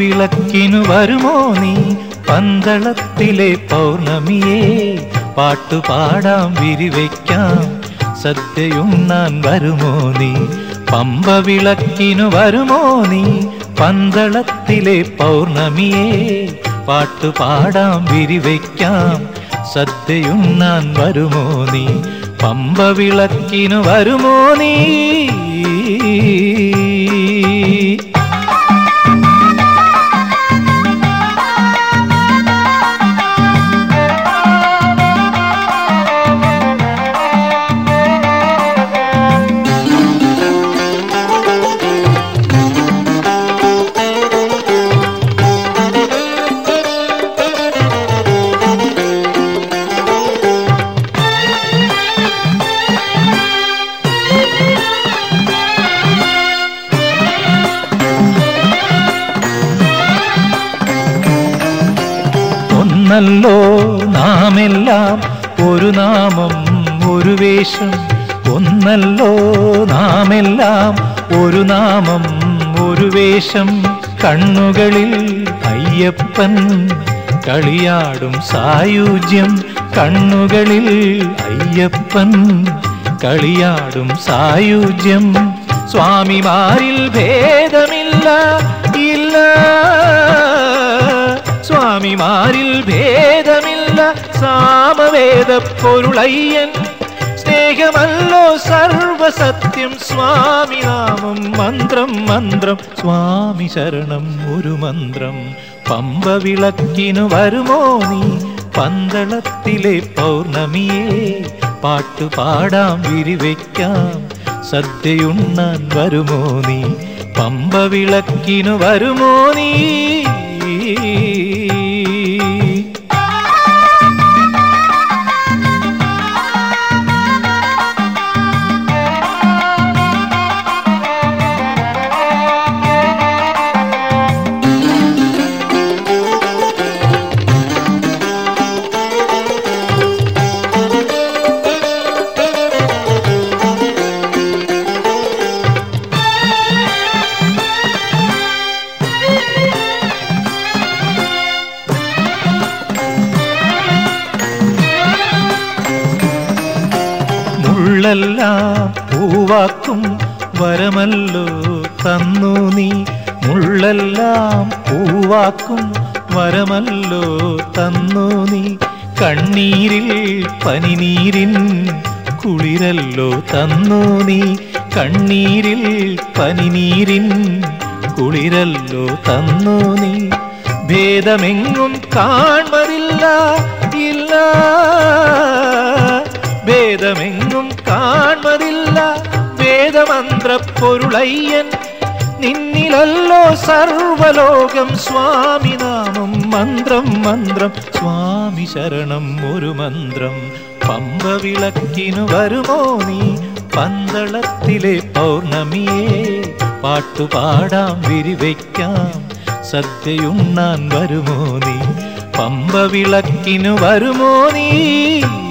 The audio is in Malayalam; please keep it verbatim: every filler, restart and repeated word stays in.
വിളക്കിനു വരുമോ നീ പന്തളത്തിലെ പൗർണമിയേ പാട്ടുപാടാം വിരിവയ്ക്കാം സദ്യയുണ്ണാൻ വരുമോ നീ പമ്പ വിളക്കിനു വരുമോ നീ പന്തളത്തിലെ പൗർണമിയേ പാട്ടുപാടാം വിരിവയ്ക്കാം സദ്യയുണ്ണാൻ വരുമോ നീ പമ്പ വിളക്കിനു വരുമോ നീ ഒന്നല്ലോ നാമെല്ലാം ഒരു നാമം ഒരു വേഷം ഒന്നല്ലോ നാമെല്ലാം ഒരു നാമം ഒരു വേഷം കണ്ണുകളിൽ അയ്യപ്പൻ കളിയാടും സായുജ്യം കണ്ണുകളിൽ അയ്യപ്പൻ കളിയാടും സായുജ്യം സ്വാമിമാരിൽ ഭേദമില്ല ഇല്ല സ്വാമിമാരിൽ ഭേദമില്ല സാമവേദ പൊരുളയ്യൻ സ്നേഹമല്ലോ സർവസത്യം സ്വാമി നാമം മന്ത്രം മന്ത്രം സ്വാമി ശരണം ഒരു മന്ത്രം പമ്പ വിളക്കിനു വരുമോ നീ പന്തളത്തിലെ പൗർണമിയേ പാട്ടുപാടാം വിരിവയ്ക്കാം സദ്യയുണ്ണാൻ വരുമോ നീ പമ്പ വിളക്കിനു വരുമോ നീ മുള്ളെല്ലാം പൂവാക്കും വരമല്ലോ തന്നു നീ മുള്ളെല്ലാം പൂവാക്കും വരമല്ലോ തന്നു നീ കണ്ണീരിൽ പനിനീരിൻ കുളിരല്ലോ തന്നു നീ കണ്ണീരിൽ പനിനീരിൻ കുളിരല്ലോ തന്നു നീ ഭേദമെങ്ങും കാൺമതില്ല ഇല്ല ഭേദമെങ്ങും കാൺമതില്ല വേദമന്ത്ര പൊരുളയ്യൻ നിന്നിലല്ലോ സർവലോകം സ്വാമി നാമം മന്ത്രം മന്ത്രം സ്വാമി ശരണം ഒരു മന്ത്രം പമ്പ വിളക്കിനു വരുമോ നീ പന്തളത്തിലെ പൗർണമിയേ പാട്ടുപാടാം വിരിവയ്ക്കാം സദ്യയുണ്ണാൻ വരുമോ നീ പമ്പ വിളക്കിനു വരുമോ നീ